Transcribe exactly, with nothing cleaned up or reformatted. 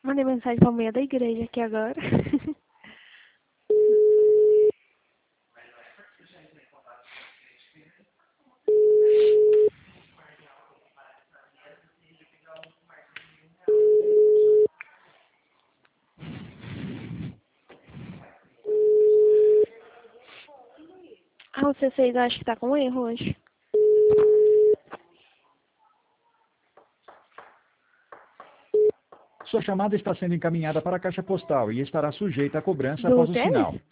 Mandei mensagem pra mulher da igreja aqui agora. Ah, o C seis acho que tá com erro hoje. Sua chamada está sendo encaminhada para a caixa postal e estará sujeita a cobrança após Do o sinal. Teles?